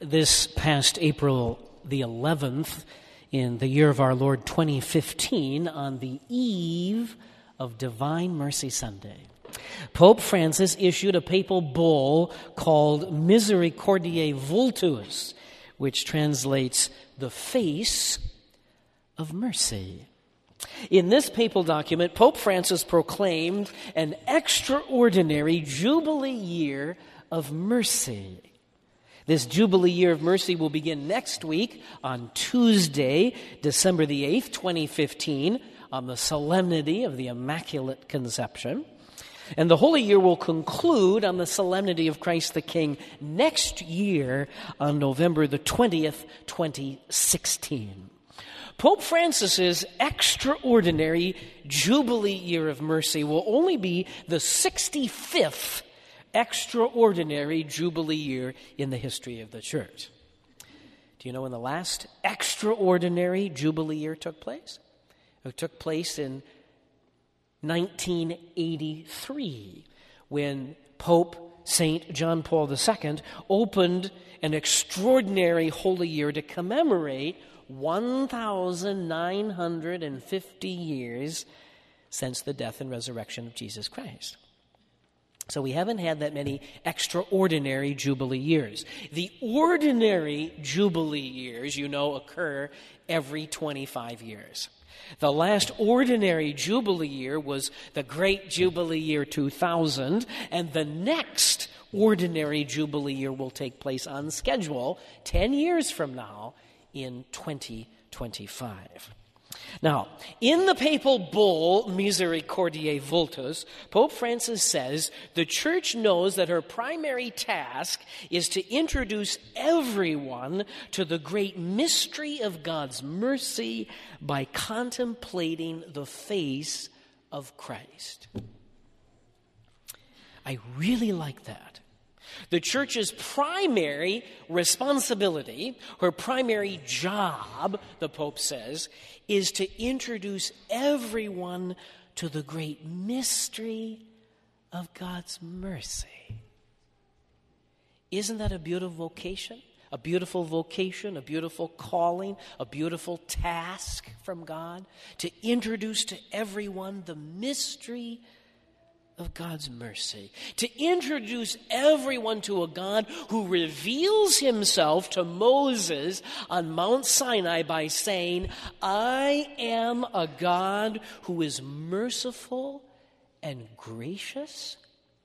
this past April the 11th, in the year of our Lord 2015, on the eve of Divine Mercy Sunday, Pope Francis issued a papal bull called Misericordiae Vultus, which translates the face of mercy. In this papal document, Pope Francis proclaimed an extraordinary Jubilee year of mercy. This Jubilee year of mercy will begin next week on Tuesday, December the 8th, 2015, on the solemnity of the Immaculate Conception. And the Holy Year will conclude on the solemnity of Christ the King next year on November the 20th, 2016. Pope Francis's extraordinary Jubilee year of mercy will only be the 65th extraordinary Jubilee year in the history of the Church. Do you know when the last extraordinary Jubilee year took place? It took place in 1983, when Pope St. John Paul II opened an extraordinary Holy Year to commemorate 1,950 years since the death and resurrection of Jesus Christ. So we haven't had that many extraordinary Jubilee years. The ordinary Jubilee years, occur every 25 years. The last ordinary Jubilee year was the Great Jubilee Year 2000, and the next ordinary Jubilee year will take place on schedule 10 years from now in 2025. Now, in the papal bull, Misericordiae Vultus, Pope Francis says the Church knows that her primary task is to introduce everyone to the great mystery of God's mercy by contemplating the face of Christ. I really like that. The Church's primary responsibility, her primary job, the Pope says, is to introduce everyone to the great mystery of God's mercy. Isn't that a beautiful vocation? A beautiful vocation, a beautiful calling, a beautiful task from God, to introduce to everyone the mystery of God's mercy, to introduce everyone to a God who reveals himself to Moses on Mount Sinai by saying, I am a God who is merciful and gracious,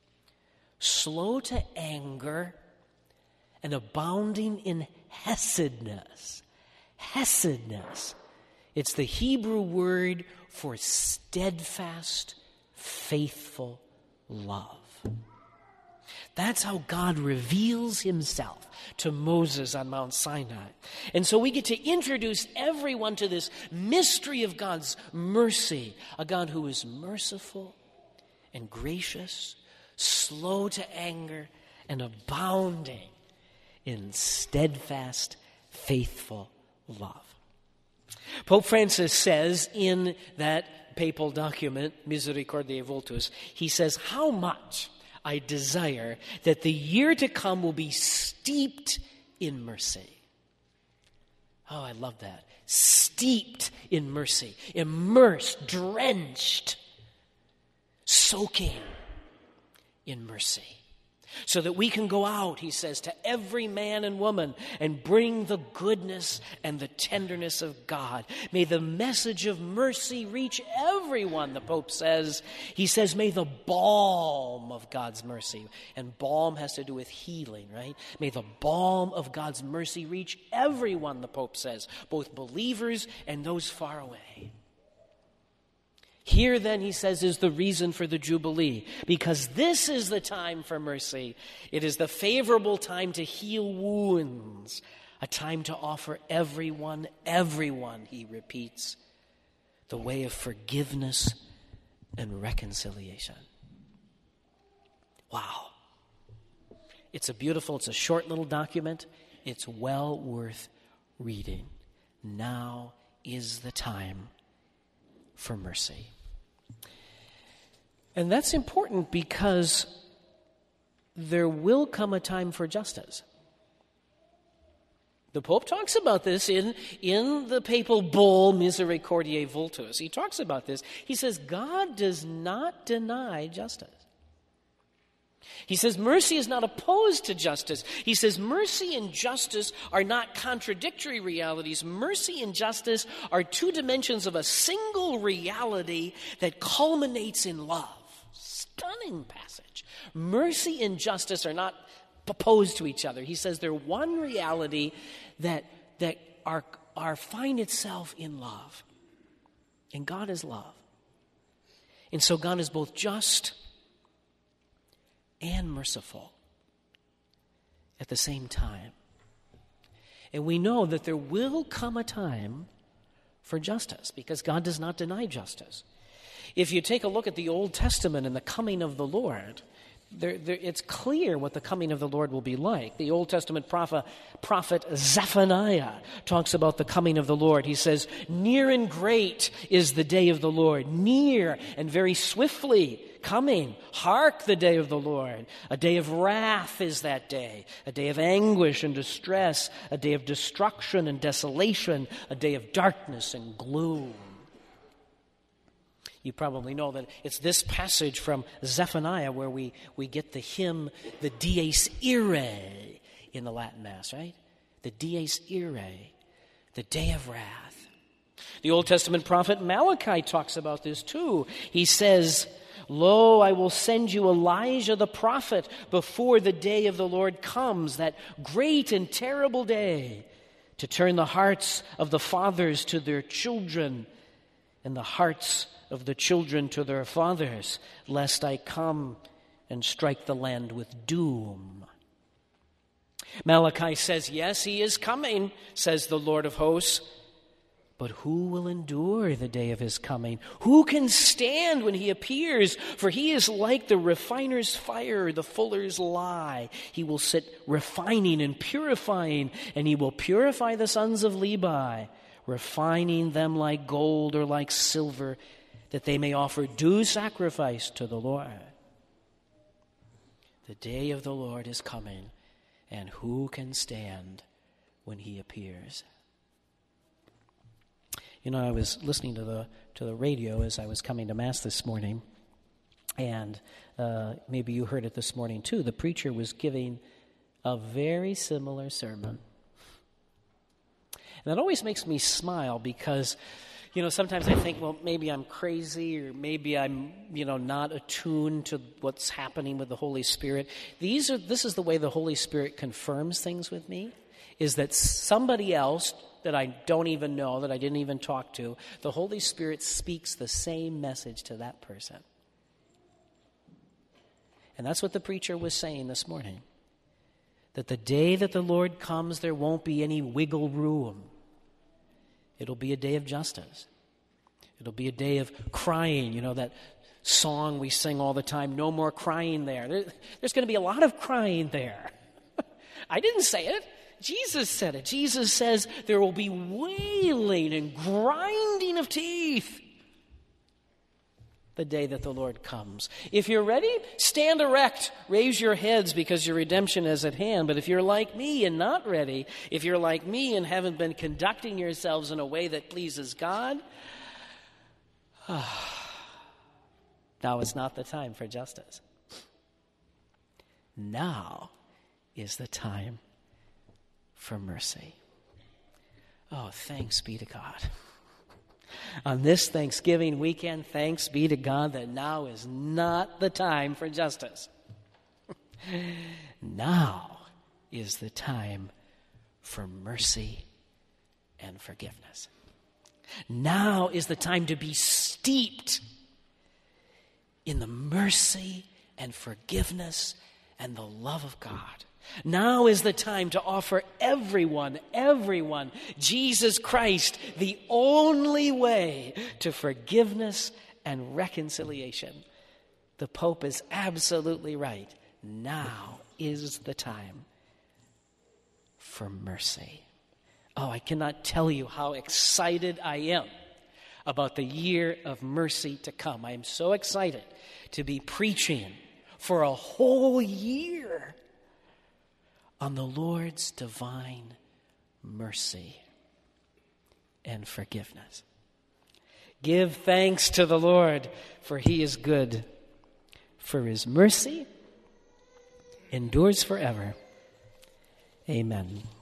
slow to anger, and abounding in hesedness. Hesedness. It's the Hebrew word for steadfast, faithful love. That's how God reveals himself to Moses on Mount Sinai. And so we get to introduce everyone to this mystery of God's mercy, a God who is merciful and gracious, slow to anger, and abounding in steadfast, faithful love. Pope Francis says in that papal document, Misericordiae Vultus, he says, how much I desire that the year to come will be steeped in mercy. Oh, I love that. Steeped in mercy. Immersed, drenched, soaking in mercy. So that we can go out, he says, to every man and woman and bring the goodness and the tenderness of God. May the message of mercy reach everyone, the Pope says. He says, may the balm of God's mercy, and balm has to do with healing, right? May the balm of God's mercy reach everyone, the Pope says, both believers and those far away. Here, then, he says, is the reason for the Jubilee, because this is the time for mercy. It is the favorable time to heal wounds, a time to offer everyone, he repeats, the way of forgiveness and reconciliation. Wow. It's a short little document. It's well worth reading. Now is the time for mercy. And that's important because there will come a time for justice. The Pope talks about this in the papal bull Misericordiae Vultus. He talks about this. He says, God does not deny justice. He says mercy is not opposed to justice. He says mercy and justice are not contradictory realities. Mercy and justice are two dimensions of a single reality that culminates in love. Stunning passage. Mercy and justice are not opposed to each other. He says they're one reality that find itself in love. And God is love. And so God is both just and merciful at the same time. And we know that there will come a time for justice, because God does not deny justice. If you take a look at the Old Testament and the coming of the Lord, it's clear what the coming of the Lord will be like. The Old Testament prophet Zephaniah talks about the coming of the Lord. He says, near and great is the day of the Lord, near and very swiftly coming. Hark, the day of the Lord. A day of wrath is that day, a day of anguish and distress, a day of destruction and desolation, a day of darkness and gloom. You probably know that it's this passage from Zephaniah where we get the hymn, the Dies Irae, in the Latin Mass, right? The Dies Irae, the day of wrath. The Old Testament prophet Malachi talks about this too. He says, lo, I will send you Elijah the prophet before the day of the Lord comes, that great and terrible day, to turn the hearts of the fathers to their children and the hearts of the children to their fathers, lest I come and strike the land with doom. Malachi says, yes, he is coming, says the Lord of hosts, but who will endure the day of his coming? Who can stand when he appears? For he is like the refiner's fire, the fuller's lye. He will sit refining and purifying, and he will purify the sons of Levi, refining them like gold or like silver, that they may offer due sacrifice to the Lord. The day of the Lord is coming, and who can stand when he appears? You know, I was listening to the radio as I was coming to Mass this morning, and maybe you heard it this morning too. The preacher was giving a very similar sermon. And that always makes me smile because, you know, sometimes I think, well, maybe I'm crazy, or maybe I'm, not attuned to what's happening with the Holy Spirit. This is the way the Holy Spirit confirms things with me, is that somebody else that I don't even know, that I didn't even talk to, the Holy Spirit speaks the same message to that person. And that's what the preacher was saying this morning. That the day that the Lord comes, there won't be any wiggle room. It'll be a day of justice. It'll be a day of crying. You know, that song we sing all the time, no more crying there. There's going to be a lot of crying there. I didn't say it. Jesus said it. Jesus says there will be wailing and grinding of teeth the day that the Lord comes. If you're ready, stand erect, raise your heads, because your redemption is at hand. But if you're like me and not ready, if you're like me and haven't been conducting yourselves in a way that pleases God, now is not the time for justice. Now is the time for mercy. Oh, thanks be to God. On this Thanksgiving weekend, thanks be to God that now is not the time for justice. Now is the time for mercy and forgiveness. Now is the time to be steeped in the mercy and forgiveness and the love of God. Now is the time to offer everyone, Jesus Christ, the only way to forgiveness and reconciliation. The Pope is absolutely right. Now is the time for mercy. Oh, I cannot tell you how excited I am about the year of mercy to come. I am so excited to be preaching for a whole year on the Lord's divine mercy and forgiveness. Give thanks to the Lord, for he is good, for his mercy endures forever. Amen.